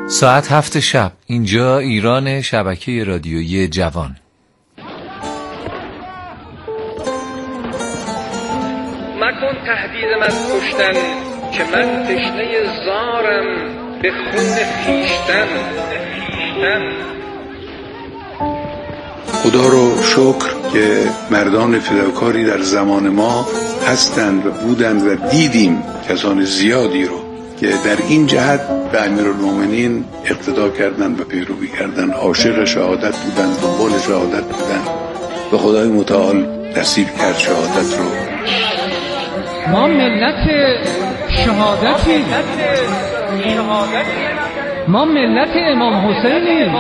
ساعت 7 شب، اینجا ایران، شبکه رادیویی جوان. مکن تهدیدم از کشتن که من تشنه زارم به خون خویشتن. خدا رو شکر که مردان فداکاری در زمان ما هستند و بودند و دیدیم کسان زیادی رو که در این جهت به امیرالمومنین اقتدا کردند و پیروی کردند، عاشق شهادت بودند، دنبال شهادت بودند و خدای متعال نصیب کرد شهادت رو. ما ملت شهادتی، ما ملت امام حسینیم.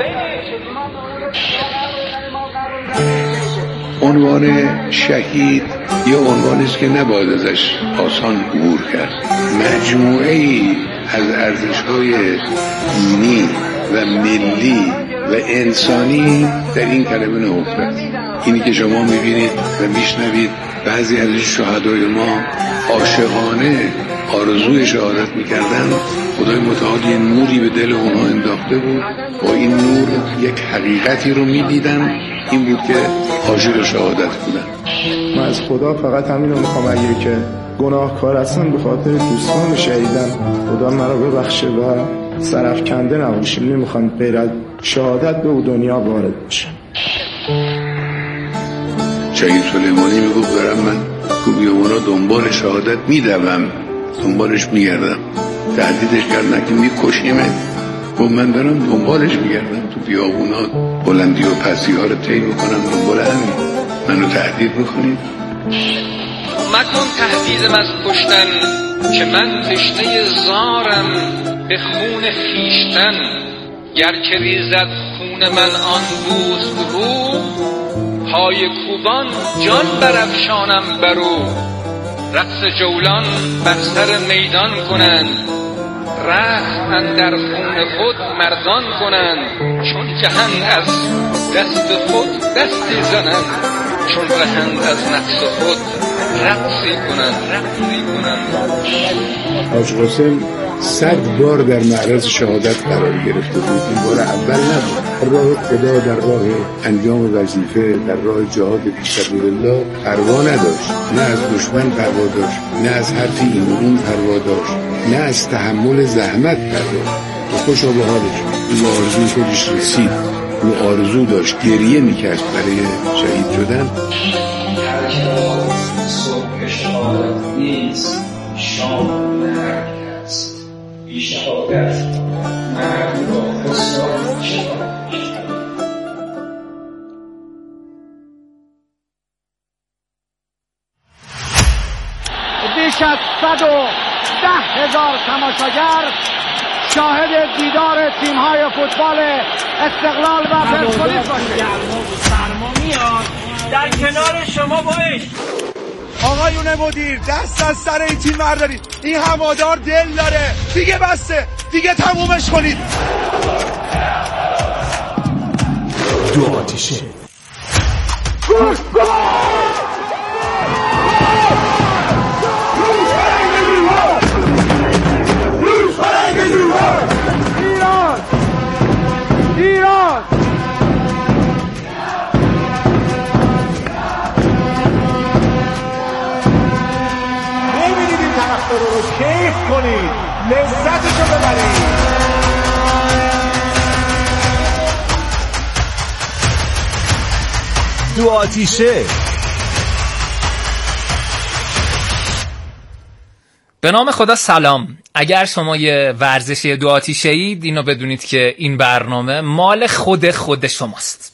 عنوان شهید یه عنوانی است که نباید ازش آسان عبور کرد. مجموعه ای از ارزش‌های دینی و ملی و انسانی در این کلمه نهفته است. اینی که شما می‌بینید و میشنوید بعضی از شهدای ما عاشقانه آرزوی شهادت می‌کردند، خدای متعال یه نوری به دل اونها انداخته بود. با این نور یک حقیقتی رو می‌دیدن، این بود که عاشق شهادت بودن. من از خدا فقط همین رو میخوام، اگه که گناهکار هستم به خاطر دوستان شهیدم خدا مرا ببخشه و سرافکنده نباشم. نمیخوام غیر از شهادت به دنیا وارد بشم. شهید سلیمانی میگفت دارم من تو بیابونا دنبال شهادت میدوم، دنبالش میگردم. تهدیدش کردن که میکشیمت، و من دارم دنبالش میگردم تو بیابونا، بلندی و پستی ها رو طی میکنم، دنبال همین. منو تهدید میکنید؟ مکن تهدیدم از کشتن که من تشنه زارم به خون خویشتن. گر که ریزد خون من آن دوست رو، پای کوبان جان برافشانم برو. رقص جولان بر سر میدان کنند، رخت اندر خون خود مردان کنند. چون جهند از دست خود دستی زنند، چون رهند از نفس خود رقصی کنند. حاج قاسم 100 بار در معرض شهادت قرار گرفته بود. این بار اول نبود. در راه خدا، در راه انجام وظیفه، در راه جهاد فی سبیل الله پروا نداشت. نه از دشمن پروا داشت، نه از حرف این و اون پروا داشت، نه از تحمل زحمت پروا داشت. خوشا به حالش. این آرزوی خودش رسید. اون آرزو داشت، گریه میکرد برای شهید شدن. صبح شهادت نیست، شام مرگ است. بی شهادت مرگ را حساب شود. بیش از 110,000 تماشاگر شاهد دیدار تیم‌های فوتبال استقلال و پرسپولیس باشه. سرما میاد در کنار شما با عشق. آقایون مدیر، دست از سر این تیم بردارید. این هوادار دل داره. دیگه بسته، دیگه تمومش کنید. دو آتیشه. ایران نمیدید این طرفدار رو کیف کنید، لذتشو ببرید. دو آتیشه. به نام خدا سلام. اگر شما یه ورزشی دو آتیشه اید، اینو بدونید که این برنامه مال خود شماست.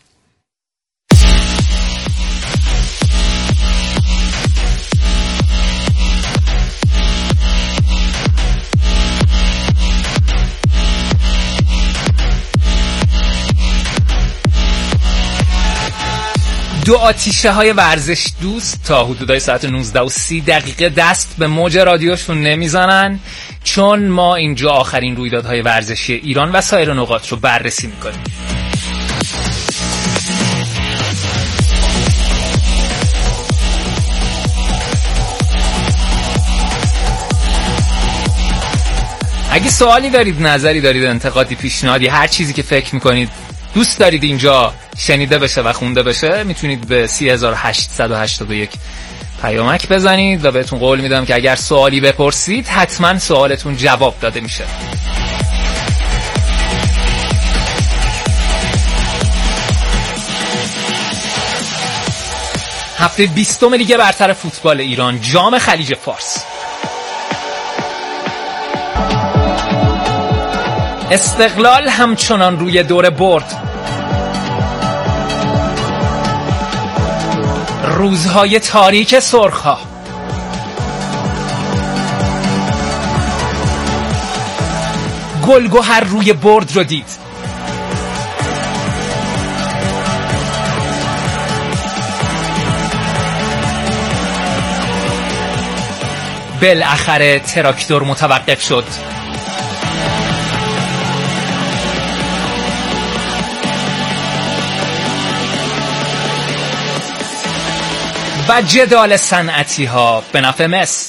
دو آتیشه های ورزش دوست تا حدودای ساعت 19:30 دست به موج رادیوشون نمیزنن، چون ما اینجا آخرین رویدادهای ورزشی ایران و سایر نقاط رو بررسی میکنیم. اگه سوالی دارید، نظری دارید، انتقادی، پیشنهادی، هر چیزی که فکر میکنید دوست دارید اینجا شنیده بشه و خونده بشه، میتونید به 3881 پیامک بزنید و بهتون قول میدم که اگر سوالی بپرسید حتما سوالتون جواب داده میشه. هفته 20 لیگ برتر فوتبال ایران، جام خلیج فارس. استقلال همچنان روی دور برد. روزهای تاریک سرخ‌ها. گلگهر روی برد رو دید. بالاخره تراکتور متوقف شد. و جدال صنعتی ها به نفع مس.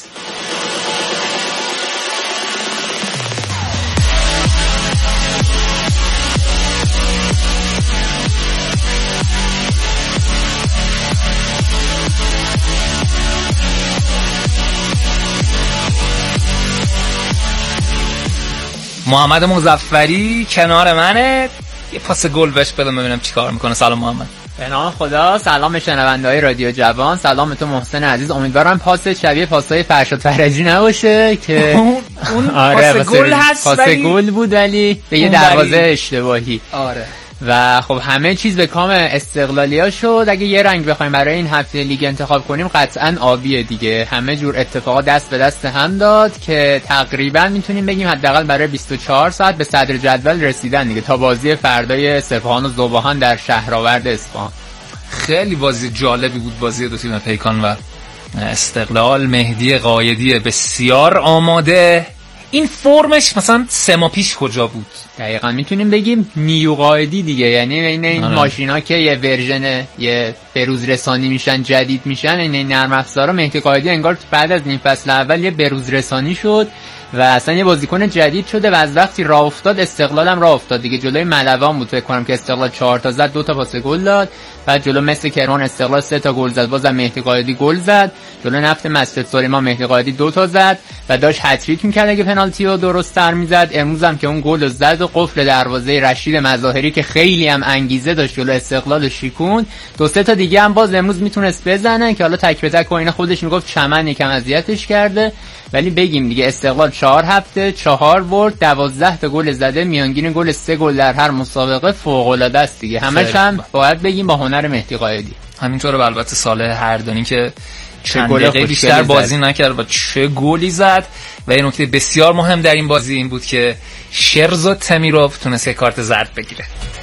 محمد مظفری کنار منه، یه پاس گل بهش بدم ببینم چی کار میکنه. سلام محمد. به نام خدا. سلام به شنونده‌های رادیو جوان. سلام به تو محسن عزیز. امیدوارم پاس شبیه پاسای فرشاد فرجی نباشه که اون آره پاس گل هست، پاس گل بود ولی به یه دروازه اشتباهی. آره. و خب همه چیز به کام استقلالیا شد. اگه یه رنگ بخوایم برای این هفته لیگ انتخاب کنیم قطعاً آبیه دیگه. همه جور اتفاقات دست به دست هم داد که تقریباً میتونیم بگیم حداقل برای 24 ساعت به صدر جدول رسیدن دیگه، تا بازی فردای سپاهان و ذوب‌آهن در شهرآورد اصفهان. خیلی بازی جالبی بود، بازی دو تیم پیکان و استقلال. مهدی قایدی بسیار آماده. این فرمش مثلا 3 ماه پیش کجا بود؟ دقیقاً میتونیم بگیم نیو قائدی دیگه، یعنی این ماشینا که یه ورژن یه بروز رسانی میشن، جدید میشن، این نرم افزارا، مهدی قائدی انگار بعد از نیم فصل اول یه بروز رسانی شد و اصلا یه بازیکن جدید شده و از وقتی راه افتاد استقلال هم راه افتاد دیگه. جلوی ملوان بود فکر کنم که استقلال 4 تا زد، 2 تا پاس گل داد. بعد جلو مثل کرمان استقلال 3 تا گل زد، بازم مهدی قائدی گل زد. جلو نفت مسجد سلیمان مهدی قائدی 2 تا زد و داشت هتریک می‌کرد اگه پنالتی رو درست تر می‌زد. امروز هم که اون گل زد و قفل دروازه رشید مظاهری که خیلی هم انگیزه داشت جلو استقلال شیکون. 2-3 تا دیگه هم باز امروز میتونست بزنه که حالا تک به تک و اینا خودش میگفت چمن یکم اذیتش کرده، ولی بگیم دیگه استقلال 4 هفته 4 برد، 12 تا گل زده، میانگین گل 3 گل در هر مسابقه، فوق‌العاده است دیگه. همش هم باید بگیم با هنر مهدی قائدی. همینطوره. البته صالح هردانی که چه گل بیشتر بازی نکرد و چه گلی زد. و این نکته بسیار مهم در این بازی این بود که شرزو تمیروف تونست کارت زرد بگیره.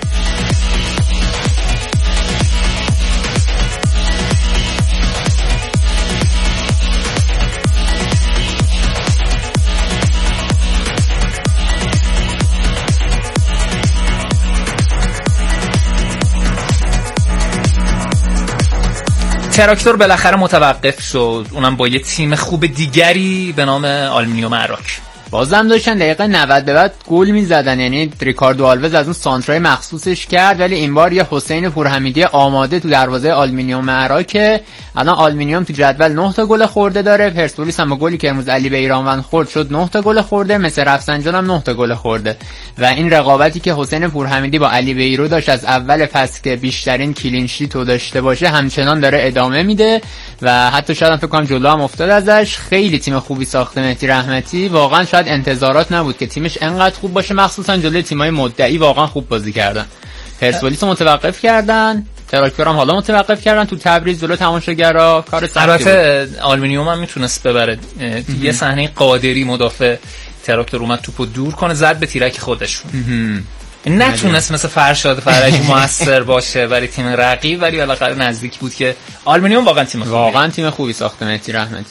تراکتور بالاخره متوقف شد، اونم با یه تیم خوب دیگری به نام آلومینیوم عراق. بازم داشتن دقیقه 90 به بعد گل می‌زدن، یعنی ریکاردو آلوز از اون سانترای مخصوصش کرد، ولی این بار یه حسین پورحمیدی آماده تو دروازه آلومینیوم عراق. الان آلومینیوم تو جدول 9 تا گل خورده داره. پرسپولیس هم با گلی که امروز علی بیرانوند خورد شد 9 تا گل خورده. مثل رفسنجان هم 9 تا گل خورده. و این رقابتی که حسین پورحمیدی با علی بیرو داشت از اول فصل که بیشترین کلین شیت رو داشته باشه همچنان داره ادامه میده و حتی شاید فکر کنم جلو هم افتاد ازش. خیلی تیم خوبی ساخته مهدی رحمتی. واقعا شاید انتظارات نبود که تیمش انقدر خوب باشه، مخصوصا جلوی تیمای مدعی واقعا خوب بازی کردن. پرسپولیس رو متوقف کردن، تراکتور هم حالا متوقف کردن تو تبریز جلو تماشاگرا. کار سختی بود. البته آلومینیوم هم میتونست ببره. یه صحنه قادری مدافع تراکتور اومد توپو دور کنه، زد به تیرک خودشون. نتونست مثل فرشاد فرجی موثر باشه برای تیم رقیب، ولی بالاخره نزدیک بود که آلومینیوم واقعا تیم خوبی، واقعا تیم خوبی ساخته مهدی رحمتی.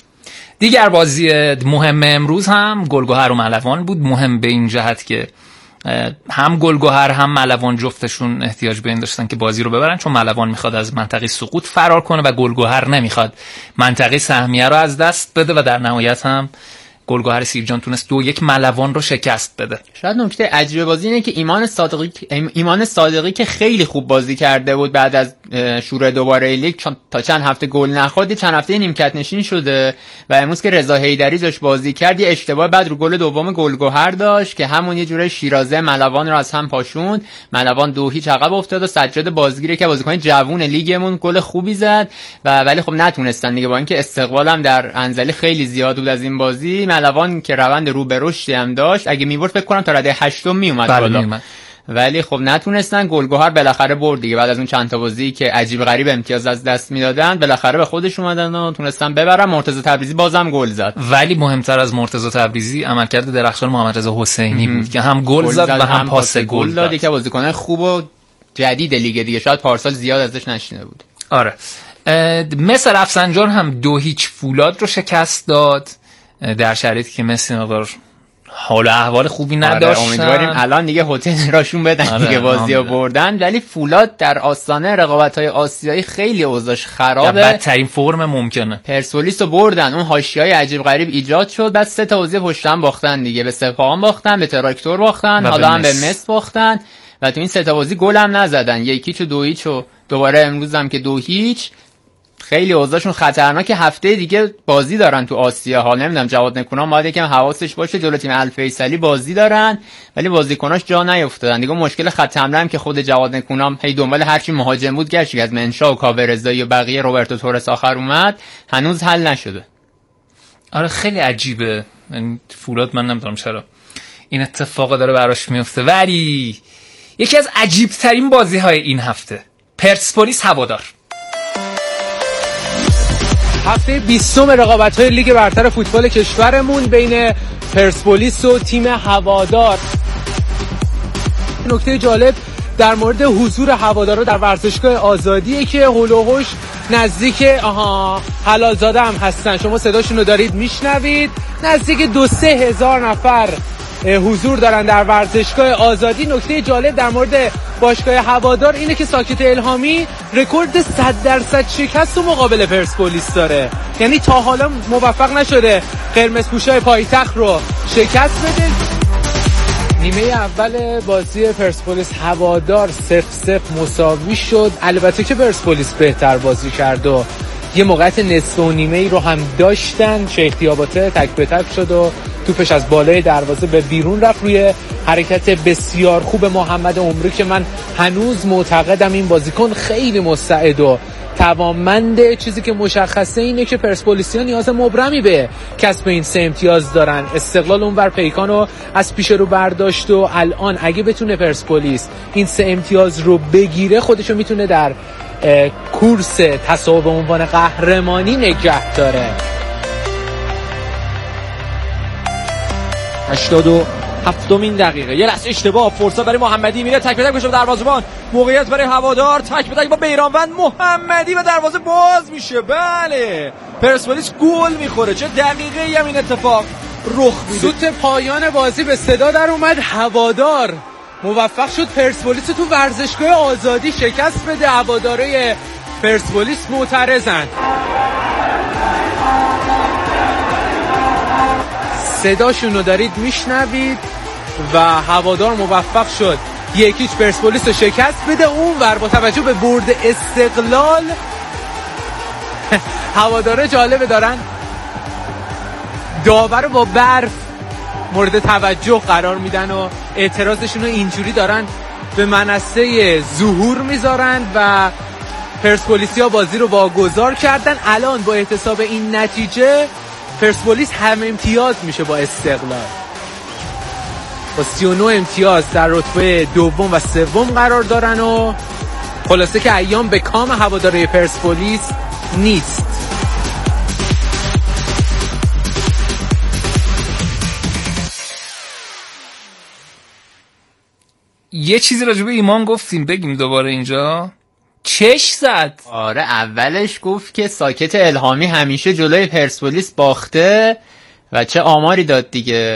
دیگر بازی مهم امروز هم گلگهر و ملوان بود. مهم به این جهت که هم گلگهر هم ملوان جفتشون احتیاج به این داشتن که بازی رو ببرن، چون ملوان میخواد از منطقه سقوط فرار کنه و گلگهر نمیخواد منطقه سهمیه رو از دست بده و در نهایت هم گلگهر سیرجان تونست 2-1 ملوان رو شکست بده. شاید نکته عجیب بازی اینه که ایمان صادقی که خیلی خوب بازی کرده بود بعد از شروع دوباره لیگ تا چند هفته گل نخورد، چند هفته نیمکت نشین شده و امروز که رضا حیدری جاش بازی کرد یه اشتباه بعد رو گل دوم گلگهر داشت که همون یه جوره شیرازه ملوان رو از هم پاشوند. ملوان 2-0 عقب افتاد و سجاد بازیگیری که بازیکن جوون لیگمون گل خوبی زد ولی خب نتونستن دیگه، با اینکه استقبالم در انزلی خیلی زیاد بود از این بازی. ملوان که روند رو به رشدی هم داشت، اگه میبرد فکر کنم تا رده 8 میومد بالا، ولی خب نتونستن. گلگهر بالاخره برد دیگه، بعد از اون چند تا بازی که عجیب غریب امتیاز از دست میدادن بالاخره به خودش اومدن و تونستن ببرن. مرتضی تبریزی بازم گل زد، ولی مهمتر از مرتضی تبریزی عملکرد درخشان محمد رضا حسینی بود که هم گل زد و هم پاس گل داد. که بازیکن خوب و جدید لیگ دیگه، شاید پارسال زیاد ازش نشینده بود. آره، مصر رفسنجان هم 2-0 فولاد رو شکست داد در شرایطی که مصر مقدار حال و احوال خوبی نداشتن. امیدواریم الان دیگه هتل راشون بدن دیگه بازیو بردن، ولی فولاد در آستانه رقابت‌های آسیایی خیلی اوضاعش خرابه، بدترین فرم ممکنه. پرسپولیس رو بردن، اون حاشیه‌های عجیب غریب ایجاد شد، بعد 3 تا بازی پشت هم باختن دیگه، به سپاهان باختن، به تراکتور باختن، حالا هم به مصر باختن و تو این 3 تا بازی گل هم نزدن، 1-0 و 2-0 و دوباره امروز هم که 2-0. خیلی اوضاعشون خطرناکه. هفته دیگه بازی دارن تو آسیا ها، نمیدونم جواد نکونام باید یکم حواسش باشه، جلوی تیم الفیصلی بازی دارن ولی بازیکناش جا نیافتادن دیگه. مشکل خط حمله هم که خود جواد نکونام هی دنبال هر چی مهاجم بود گشت، از منشا و کاورزایی و بقیه روبرتو تورس آخر اومد، هنوز حل نشده. آره خیلی عجیبه فولاد، من نمیدونم چرا این اتفاق داره براش میفته. ولی یکی از عجیب ترین بازی های این هفته، پرسپولیس هوادار. هفته 20 رقابت‌های لیگ برتر فوتبال کشورمون بین پرسپولیس و تیم هوادار. نکته جالب در مورد حضور هوادارا در ورزشگاه آزادیه که هول و هوش نزدیک حلالزاده هم هستن، شما صداشون رو دارید میشنوید، نزدیک 2-3 هزار نفر حضور دارن در ورزشگاه آزادی. نکته جالب در مورد باشگاه هوادار اینه که ساکت الهامی رکورد 100% شکست و مقابل پرسپولیس داره، یعنی تا حالا موفق نشده قرمزپوشای پایتخت رو شکست بده. نیمه اول بازی پرسپولیس هوادار 0-0 مساوی شد. البته که پرسپولیس بهتر بازی کرد و یه موقعیت نصف و نیمه ای رو هم داشتن، شیخ دیاباته تک به تک شد و توپش از بالای دروازه به بیرون رفت روی حرکت بسیار خوب محمد عمری که من هنوز معتقدم این بازیکن خیلی مستعد و توانمنده. چیزی که مشخصه اینه که پرسپولیسیان نیاز مبرمی به کسب این 3 امتیاز دارن. استقلال اونور پیکانو از پیش رو برداشت و الان اگه بتونه پرسپولیس این 3 امتیاز رو بگیره خودشو میتونه در کورس تصاحب عنوان قهرمانی نگه داره. 87مین دقیقه یه لحظه اشتباه، فرصت برای محمدی، میره تک به تک بشه به دروازه‌بان، موقعیت برای هوادار، تک به تک با بیرانوند محمدی و دروازه باز میشه. بله پرسپولیس گل میخوره. چه دقیقه‌ای هم این اتفاق رخ میده. سوت پایان بازی به صدا در اومد، هوادار موفق شد پرسپولیس تو ورزشگاه آزادی شکست بده. هواداره پرسپولیس معترضن. صداشون رو دارید میشنوید و هوادار موفق شد 1-0 پرسپولیس رو شکست بده. اونور با توجه به برد استقلال هواداره جالبه دارن داور رو با برف مورد توجه قرار میدن و اعتراضشون رو اینجوری دارن به منصه ظهور میذارن و پرسپولیسیا بازی رو واگذار کردن. الان با احتساب این نتیجه پرسپولیس هم امتیاز میشه با استقلال، با 39 امتیاز در رتبه دوم و سوم قرار دارن و خلاصه که ایام به کام هواداره پرسپولیس نیست. یه چیزی راجع به ایمان گفتیم، بگیم دوباره اینجا. چش زد. آره اولش گفت که ساکت الهامی همیشه جلوی پرسپولیس باخته و چه آماری داد دیگه،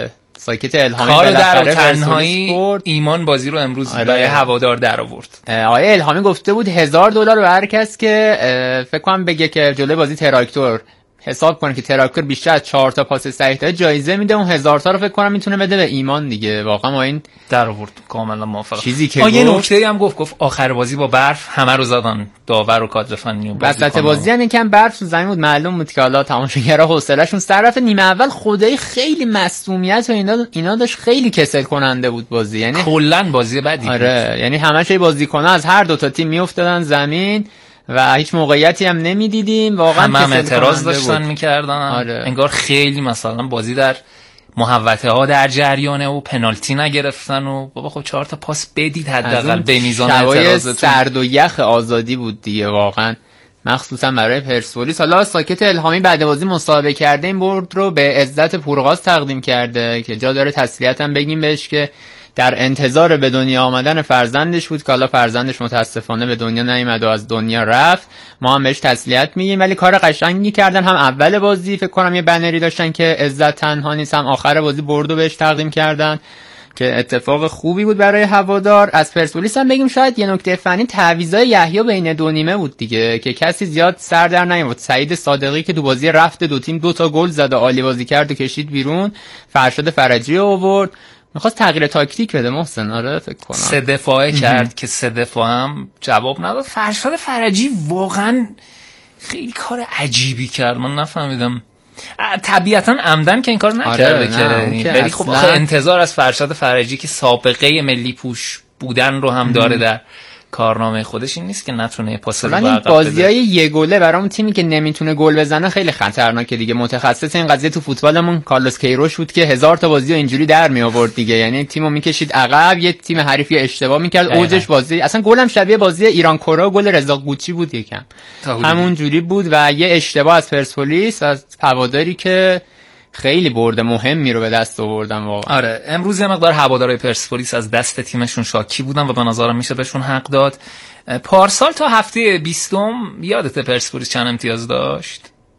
ساکت الهامی کارو بالاخره در تنهایی ایمان بازی رو امروز برای هوادار در آورد. آقای الهامی گفته بود $1000 به هر کس که فکر کنم بگه که جلوی بازی تراکتور حساب کنه که تراکتور بیشتر از 4 تا پاس صحیح داده جایزه میده. اون 1000 تا رو فکر کنم میتونه بده به ایمان دیگه. واقعا ما این در آورد. کاملا موافقم. چیزی که یه نکته هم گفت آخر بازی با برف همه رو زدن، داور و کادر فنی و وسط بازی هم یکم برف تو زمین بود، معلوم بود که حالا تماشاگرها حوصله‌شون سر رفت. نیمه اول خدای خیلی مصونیت و اینا داشت، خیلی کسل کننده بود بازی، یعنی کلا بازی بدی بود. یعنی همش بازیکن‌ها از هر دو تا تیم میافتادن زمین و هیچ موقعیتی هم نمیدیدیم. واقعا هم اعتراض داشتن میکردن. انگار خیلی مثلا بازی در محوطه ها در جریانه و پنالتی نگرفتن و بابا خب 4 تا پاس بدید حداقل به میزان اعتراضتون. سرد و یخ آزادی بود دیگه واقعا، مخصوصا برای پرسپولیس. حالا ساکت الهامی بعد بازی مصاحبه کرده این برد رو به عزت پورغاز تقدیم کرده که جا داره تسلیت هم بگیم بهش که در انتظار به دنیا آمدن فرزندش بود که حالا فرزندش متاسفانه به دنیا نیامد و از دنیا رفت. ما هم بهش تسلیت میگیم، ولی کار قشنگی کردن. هم اول بازی فکر کنم یه بنری داشتن که عزت تنها نیست، هم آخر بازی بردو بهش تقدیم کردن که اتفاق خوبی بود برای هوادار. از پرسپولیس هم بگیم شاید یه نکته فنی تعویضای یحیی بین دو نیمه بود دیگه که کسی زیاد سر در نیاورد. سعید صادقی که تو بازی رفت دو تیم 2 تا گل زد و عالی بازی کرد و کشید بیرون. فرشاد فرجی آورد، میخواست تغییر تاکتیک بده محسن. آره فکر کنم 3 دفاعه کرد که 3 دفاع هم جواب نداد. فرشاد فرجی واقعا خیلی کار عجیبی کرد، من نفهمیدم. طبیعتا عمدن که این کار نکرده که ولی خب انتظار از فرشاد فرجی که سابقه ملی پوش بودن رو هم داره در کارنامه خودش این نیست که نتونه پاس رو عقب بده. بازیای یه گله برام تیمی که نمیتونه گل بزنه خیلی خطرناکه دیگه. متخصص این قضیه تو فوتبالمون کارلوس کیروش بود که 1000 تا بازی اینجوری در می آورد دیگه، یعنی تیمو میکشید عقب، یه تیم حریفی اشتباه میکرد اوجش بازی. اصلا گلم شبیه بازی ایران کره و گل رضا قوچی بود یکم همون جوری بود و یه اشتباه از پرسپولیس از هواداری که خیلی برده مهمی رو به دست آوردن واقعا. آره امروز یه مقدار هوادارهای پرسپولیس از دست تیمشون شاکی بودن و به نظرم میشه بهشون حق داد. پارسال تا هفته 20 یادت پرسپولیس چند امتیاز داشت؟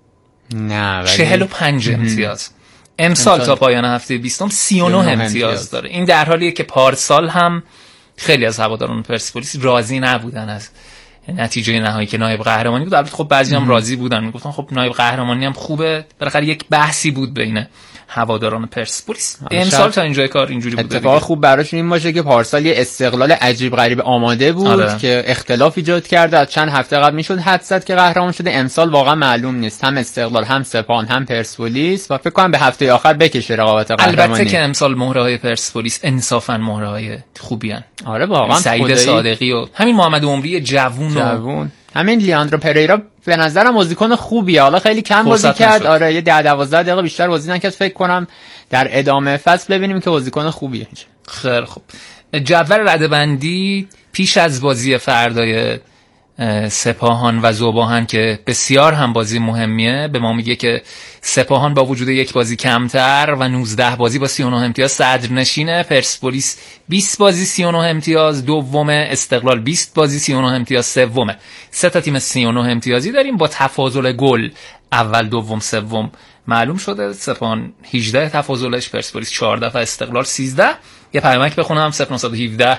نه ولی 45 امتیاز. امسال تا پایان هفته 20 39 امتیاز داره. این در حالیه که پارسال هم خیلی از هواداران پرسپولیس راضی نبودن از نتیجه نهایی که نایب قهرمانی بود. البته خب بعضی هم راضی بودن، میگفتن خب نایب قهرمانی هم خوبه، بالاخره یک بحثی بود بین هواداران پرسپولیس. امسال تا اینجای کار اینجوری بوده. اتفاق خوب براشون این باشه که پارسال یه استقلال عجیب غریب آماده بود که اختلاف ایجاد کرده. از چند هفته قبل میشد حدس زد که قهرمان شده. امسال واقعا معلوم نیست، هم استقلال هم سپاهان هم پرسپولیس و فکر کنم به هفته آخر بکشه رقابت قهرمانی. البته که امسال مهره‌های پرسپولیس انصافا مهره‌های خوبی ان. آره واقعا سعید صادقی و همین محمد عمری جوون همین لیاندرو پریرا به نظرم بازیکن خوبیه. حالا خیلی کم بازی کرد. آره یه 10-12 دقیقه بیشتر بازی نکرد. فکر کنم در ادامه فصل ببینیم که بازیکن خوبیه. خیلی خوب. جدول رده‌بندی پیش از بازی فردای سپاهان و ذوباهن که بسیار هم بازی مهمیه به ما میگه که سپاهان با وجود یک بازی کمتر و 19 بازی با 39 امتیاز صدرنشینه. پرسپولیس 20 بازی 39 امتیاز دومه، استقلال 20 بازی 39 امتیاز سومه. 3 تا تیم 39 امتیازی داریم با تفاضل گل اول دوم سوم معلوم شده. سپاهان 18 تفاضلش، پرسپولیس 14 و استقلال 13. یه پیامک بخونم 0917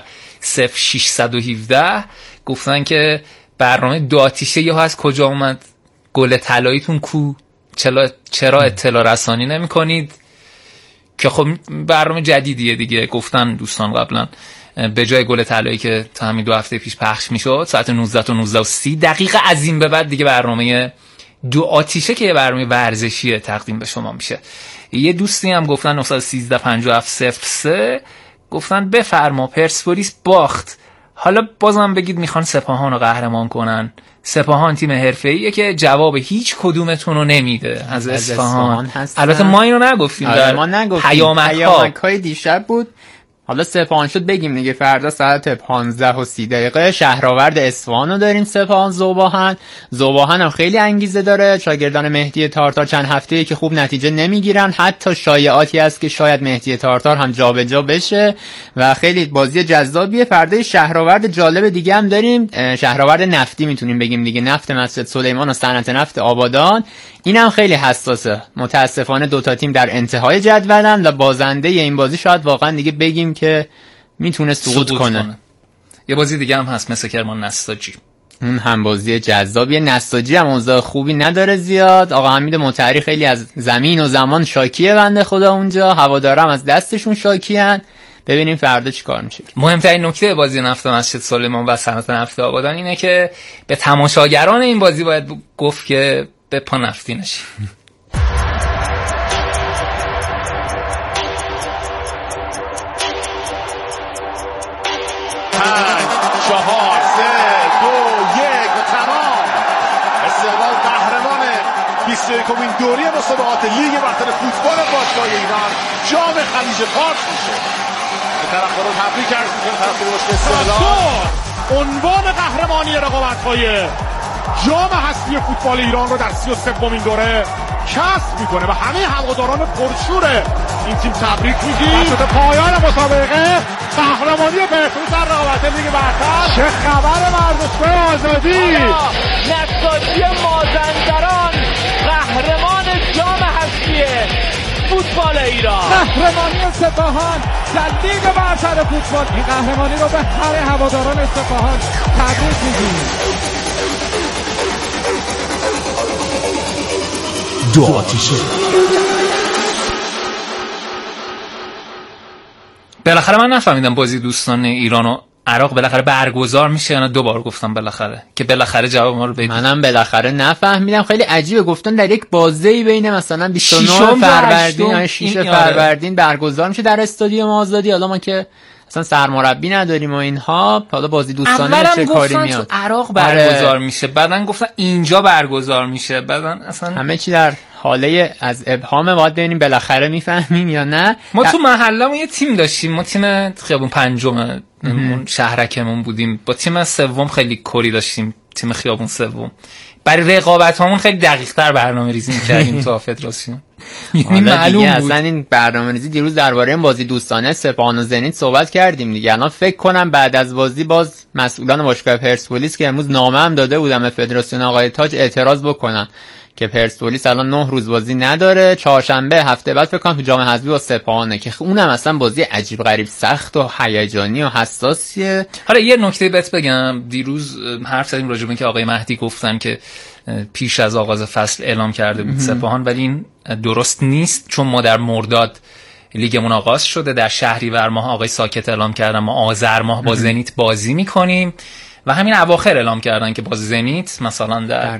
0617 گفتن که برنامه داتیشه یا از کجا اومد؟ گل طلاییتون کو؟ چرا اطلاع رسانی نمی کنید؟ که خب برنامه جدیدیه دیگه. گفتن دوستان قبلا به جای گل طلایی که تا همین 2 هفته پیش پخش میشد ساعت 19 تا 19:30 دقیقه از این به بعد دیگه برنامه دو آتیشه که یه برنامه ورزشیه تقدیم به شما میشه. یه دوستی هم گفتن 913 57 گفتن بفرما پرسپولیس باخت، حالا بازم بگید میخوان سپاهان رو قهرمان کنن. سپاهان تیم حرفه‌ایه که جواب هیچ کدومتون رو نمیده از اصفهان. البته ما اینو نگفتیم. ما نگفتیم. پیامک‌های دیشب بود. حالا سپاهان شد بگیم دیگه، فردا ساعت 15:30 شهرآورد اصفهان رو داریم. سپاهان زوباهن هم خیلی انگیزه داره. شاگردان مهدی تارتار چند هفته‌ای که خوب نتیجه نمیگیرن، حتی شایعاتی هست که شاید مهدی تارتار هم جابجا بشه و خیلی بازی جذابیه. فردا شهرآورد جالب دیگه هم داریم، شهرآورد نفتی میتونیم بگیم دیگه، نفت مسجد سلیمان و صنعت نفت آبادان. اینم خیلی حساسه. متاسفانه دوتا تیم در انتهای جدولن و بازنده این بازی شاید واقعا دیگه بگیم که میتونه سقوط کنه. یه بازی دیگه هم هست مثل کرمان نساجی، اون هم بازی جذابیه. نساجی هم اوضاع خوبی نداره زیاد. آقا حمید مطهری خیلی از زمین و زمان شاکیه بنده خدا اونجا، هوادارم از دستشون شاکیان. ببینیم فردا چیکار میشه. مهمترین نکته بازی نفت مسجد سلیمان و صنعت نفت آبادان اینه که به تماشاگران این بازی باید گفت که به پا نفتی نشی. 5 4 3 2 1 و تمام. استقلال قهرمان 21مین دوره مسابقات لیگ برتر فوتبال باشگاه ایران جام خلیج فارس میشه. به طرفداران تبریک عرض می‌کنم، طرفدار باشگاه استقلال عنوان قهرمانی رقابت‌های جام هستی فوتبال ایران رو در 33مین دوره کسب میکنه و همه هواداران پرشور این تیم تبریک میگیم. شده پایان مسابقه قهرمانی پرسپولیس در رقابت لیگ برتر. چه خبر ورزشگاه آزادی؟ نساجی مازندران قهرمان جام هستی فوتبال ایران. قهرمانی سپاهان در لیگ برتر فوتبال، این قهرمانی رو به هر هواداران سپاهان تبریک میگیم. دو آتیشه. بالاخره من نفهمیدم بازی دوستان ایران و عراق بالاخره برگزار میشه یا نه. دوبار گفتم بالاخره که بالاخره جواب ما رو بدید. منم بالاخره نفهمیدم. خیلی عجیبه، گفتن در یک بازی بین مثلا 29 فروردین یا 6 فروردین برگزار میشه در استادیوم آزادی. حالا ما که اصلا سرمربی نداریم و اینها، حالا بازی دوستانه چه کاری میاد. تو عراق برگزار میشه، بعدن گفتن اینجا برگزار میشه، بعدن اصلا همه چی در حاله از ابهام. باید ببینیم بالاخره میفهمیم یا نه. ما تو محله‌مون یه تیم داشتیم، ما تیم خیابون پنجم شهرکمون بودیم، با تیم سوم خیلی کری داشتیم، تیم خیابون سوم. برای رقابت همون خیلی دقیق‌تر برنامه‌ریزی می‌کردیم تو فدراسیون. یعنی معلوم بود اصلا این برنامه‌ریزی. دیروز درباره این بازی دوستانه سپاهان و زنیت صحبت کردیم دیگه. الان فکر کنم بعد از بازی باز مسئولان باشگاه پرسپولیس که امروز نامه هم داده بودم به فدراسیون آقای تاج اعتراض بکنن که پرسپولیس الان 9 روز بازی نداره. چهارشنبه هفته بعد فکر کنم تو جام حذفی با سپاهانه که اونم اصلا بازی عجیب غریب سخت و هیجانی و حساسیه. حالا یه نکته بهت بگم، دیروز حرف زدیم راجع به اینکه آقای مهدی گفتن که پیش از آغاز فصل اعلام کرده بود سپاهان، ولی این درست نیست، چون ما در مرداد لیگمون آغاز شده، در شهریور ماه آقای ساکت اعلام کردن ما آذر ماه با زنیت بازی میکنیم و همین اواخر اعلام کردن که با زنیت مثلا در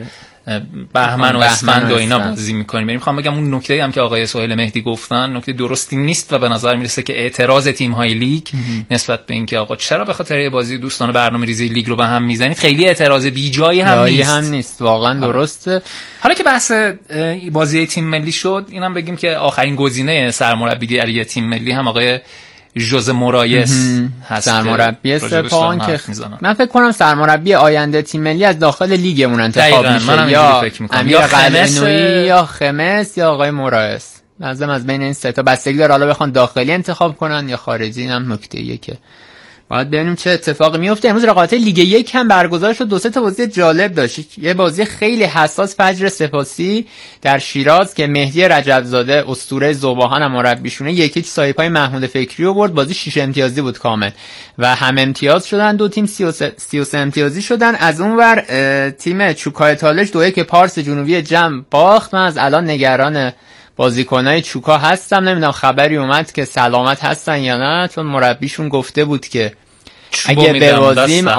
بهمن و اسفند و اینا بازی میکنیم. میخوام بگم اون نکته هم که آقای سهیل مهدی گفتن نکته درستی نیست و به نظر میرسه که اعتراض تیم های لیگ نسبت به اینکه آقا چرا به خاطر یه بازی دوستانه برنامه‌ریزی لیگ رو به هم میزنید خیلی اعتراض بی جایی هم نیست. واقعا درسته. حالا که بحث بازی تیم ملی شد، اینم بگیم که آخرین گزینه سرمربیگری تیم ملی هم آقای ژوزه مورایس هست، سرمربی سپاهان که من فکر کنم سرمربی آینده تیم ملی از داخل لیگمون انتخاب میشه، یا امیر قلعه‌نویی یا خمس یا آقای مورایس. لازم از بین این سه تا بستگی داره، حالا بخوان داخلی انتخاب کنن یا خارجی. اینم نکته‌ایه که باید ببینیم چه اتفاقی میفته. امروز رقابت لیگ 1 هم برگزار شد، 2-3 تا بازی جالب داشت. یه بازی خیلی حساس فجر سپاسی در شیراز که مهدی رجبزاده اسطوره ذوباهن هم مربیشونه 1-1 سایپای محمود فکری رو برد. بازی 6 امتیازی بود کامل و هم امتیاز شدن، دو تیم 33 امتیازی شدن. از اونور تیم چوکای تالش 2-1 پارس جنوبی جم باخت. من از الان نگران بازیکنای چوکا هستم، نمیدونم خبری اومد که سلامت هستن یا نه، چون مربیشون گفته بود که اگه ببازیم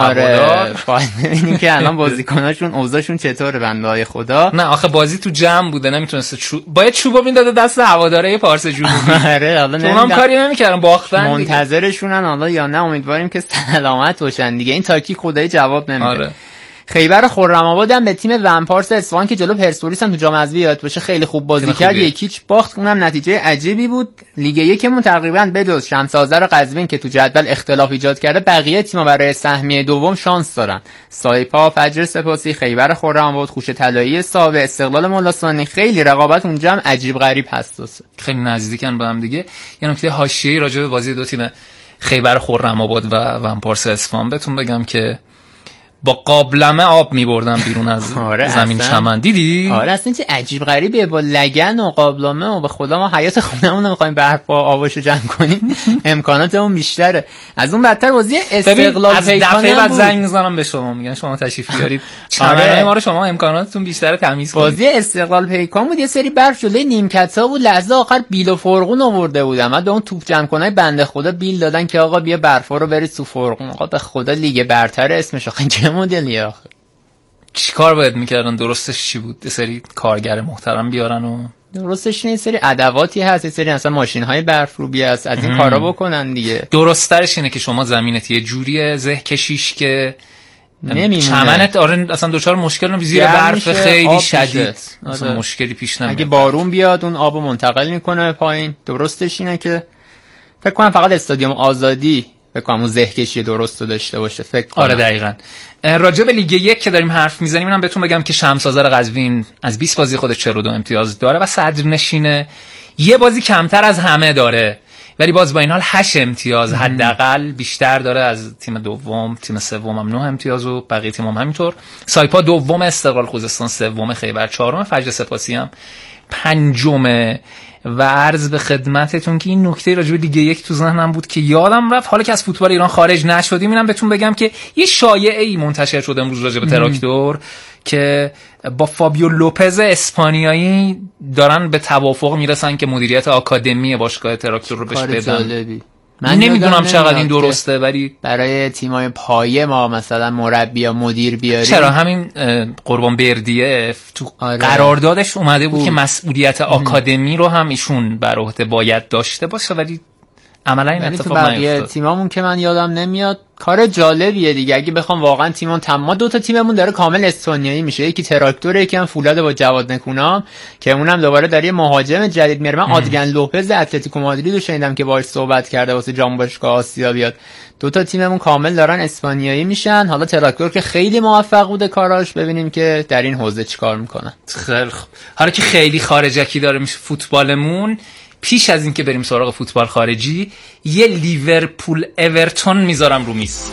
باید ببینیم که الان بازیکناشون اوضاعشون چطوره بنده‌های خدا. نه آخه بازی تو جمع بوده، نمیتونسته باید چوبو میداده دست هواداره پارس جنوبی. آره حالا اونم کاری نمیکردن، باختن. منتظرشونن حالا یا نه، امیدواریم که سلامت باشن دیگه. این تاکتیک خدای جواب نمیده. خیبر خرم‌آباد هم به تیم ونپارس اصفهان که جلو پرسپولیس هم تو جام حذفی یاد باشه خیلی خوب بازی کرد، 1-0 باخت. اونم نتیجه عجیبی بود. لیگ یکمون تقریبا بجز شمس آذر قزوین که تو جدول اختلاف ایجاد کرده بقیه تیم‌ها برای سهمیه دوم شانس دارن. سایپا، فجر سپاسی، خیبر خرم‌آباد، خوش طلایی ساوه، استقلال ملاصانی، خیلی رقابت اونجا هم عجیب غریب هست. خیلی نزدیکن با هم دیگه. یه نکته حاشیه‌ای راجع به بازی دو تیم خیبر خرم‌آباد و ونپارس اصفهان بهتون بگم که با قابلمه آب می‌بردن بیرون از زمین چمن. دیدی؟ آره اصلا چه عجیب غریبه با لگن و قابلمه و به خدا ما حیات خودمون رو می‌خوایم برف با آبشو جمع کنیم امکاناتمون بیشتره. از اون بدتر بازی استقلال از دفعه بعد زنگ می‌زنم به شما میگن شما تشریف بیارید. چمن ما رو شما امکاناتتون بیشتره تمیز کنید. بازی استقلال پیکان بود، یه سری برف جلوی نیمکت‌ها بود، لحظه آخر بیل و فرقون آورده بودن. بعد اون توپ جمع کنای بنده خدا بیل دادن که آقا بیا برفا رو برید تو فرقون. آقا به خدا لیگ برتر اسمش آخه مدلی آخه چیکار باید میکردن؟ درستش چی بود؟ یه سری کارگر محترم بیارن و درستش یه سری ادواتی هست، یه سری اصلا ماشین‌های برفروبی هست، از این کارا بکنن دیگه. درست‌ترش اینه که شما زمینت یه جوریه زه کشیش که نمیمونه چمنت اصلا دوچار مشکل نمیشه، زیر برف خیلی شدید اصلا مشکلی پیش نمیاد. اگه بارون بیاد اون آبو منتقل میکنه به پایین. درستش اینه که فکر کنم فقط استادیوم آزادی فکر کنم اون زهکشی درست رو داشته باشه فکر کنم. آره دقیقاً. راجع به لیگ 1 که داریم حرف میزنیم اینم بهتون بگم که شمس آذر قزوین از 20 بازی خودش 42 امتیاز داره و صدرنشینه. یه بازی کمتر از همه داره ولی باز با این حال 8 امتیاز حداقل بیشتر داره از تیم دوم. تیم سوم هم 9 امتیاز و بقیه تیم هم همینطور. سایپا دوم، استقلال خوزستان سوم، خیبر چهارم، فجر سپاسی هم پنجمه. و عرض به خدمتتون که این نکته راجع به لیگ 1 تو ذهنم بود که یادم رفت حالا که از فوتبال ایران خارج نشدیم اینم بهتون بگم که یه شایعه‌ای منتشر شده امروز راجع به تراکتور که با فابیو لوپز اسپانیایی دارن به توافق میرسن که مدیریت آکادمی باشگاه تراکتور رو بهش بدن. من نمیدونم چقدر این درسته ولی برای تیمای پایه ما مثلا مربی یا مدیر بیاریم. چرا همین قربان بردیه تو قراردادش اومده بود که مسئولیت آکادمی رو هم ایشون بر عهده باید داشته باشه ولی عملا این اتفاق نیفتاد. تیمامون که من یادم نمیاد. کار جالبیه دیگه اگه بخوام واقعا تیممون ما دو تا تیممون داره کامل استونیایی میشه، یکی تراکتور یکی هم فولاد با جواد نکونام که اونم دوباره داره یه مهاجم جدید میاره. من آدریان لوپز اتلتیکو مادرید رو شنیدم که باهاش صحبت کرده واسه جام باشگاه آسیا بیاد. دو تا تیممون کامل دارن اسپانیایی میشن. حالا تراکتور که خیلی موفق بوده کاراش، ببینیم که در این حوزه چیکار میکنن. خیلی خوب. حالا که خیلی خارجکی داره میشه فوتبالمون، پیش از این که بریم سراغ فوتبال خارجی یه لیورپول اورتون میذارم رو میز.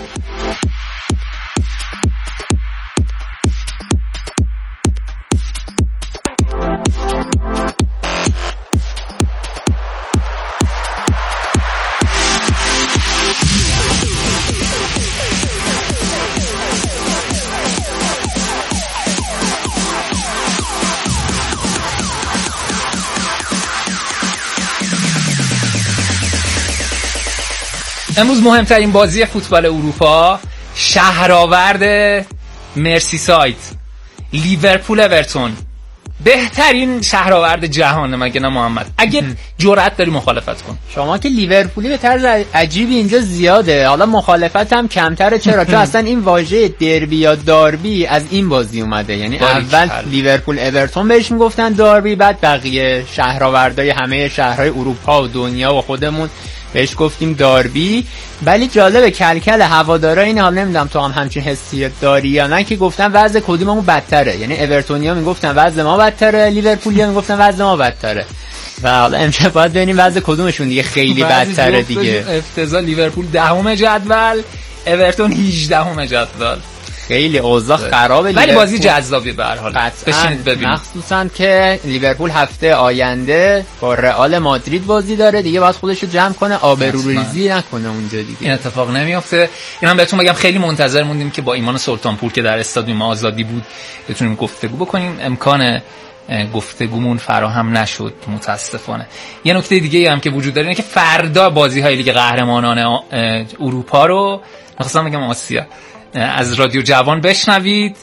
امروز مهمترین بازی فوتبال اروپا، شهرآورد مرسیساید، لیورپول اورتون، بهترین شهرآورد جهانه مگه نه محمد؟ اگه جرأت داری مخالفت کن. شما که لیورپولی به طرز عجیبی اینجا زیاده، حالا مخالفت هم کمتره. چرا؟ چون اصلا این واژه دربی یا داربی از این بازی اومده، یعنی اول لیورپول اورتون بهش میگفتن داربی، بعد بقیه شهرآوردهای همه شهرهای اروپا و دنیا و خودمون بهش گفتیم داربی. ولی جالبه کلکل هوادارا اینه، حالا نمیدونم تو هم همچین حسی داری یا نه، که گفتن وضع کدوممون بدتره. یعنی اورتونیا میگفتن وضع ما بدتره، لیورپولیا میگفتن وضع ما بدتره. و حالا امشب باید ببینیم وضع کدومشون دیگه خیلی بدتره دیگه. افتضاح. لیورپول 10ام جدول، اورتون 18ام جدول. خیلی اوضاع خرابه ولی بازی جذابیه به هر حال. بشینید ببینید. مخصوصا که لیورپول هفته آینده با رئال مادرید بازی داره دیگه، باید خودش رو جمع کنه، آبروریزی نکنه اونجا دیگه. این اتفاق نمیافته. اینم بهتون بگم خیلی منتظر موندیم که با ایمان سلطانپور که در استادیوم آزادی بود بتونیم گفتگو بکنیم. امکان گفتگومون فراهم نشد متاسفانه. یه نکته دیگه هم که وجود داره اینه که فردا بازی‌های لیگ قهرمانان اروپا رو، مثلا میگم آسیا، از رادیو جوان بشنوید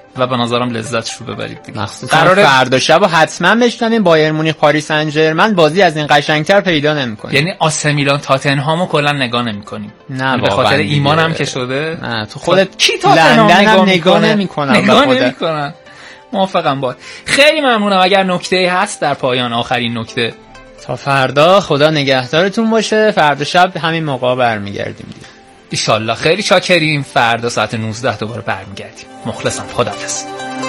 و به نظرم لذتش رو ببرید دیگه. مخصوصا فردا شب حتما بشنویم بایر مونیخ پاریس سن ژرمن، بازی از این قشنگتر پیدا نمی‌کنیم. یعنی آسه میلان تاتنهامو کلا نگاه نمی‌کنیم. نه به خاطر ایمانم که شده. نه تو خودت کی تاتنهام نگاه نمی‌کنن. نگاه نمی‌کنن. موافقم با. خیلی ممنونم. اگر نکته‌ای هست در پایان، آخرین نکته. تا فردا خدا نگهدارتون باشه. فردا شب همین موقع برمیگردیم دیگه. ان شاء الله. خیلی شاکریم. فردا ساعت 19 دوباره برمیگردیم. مخلصم. خداحافظ.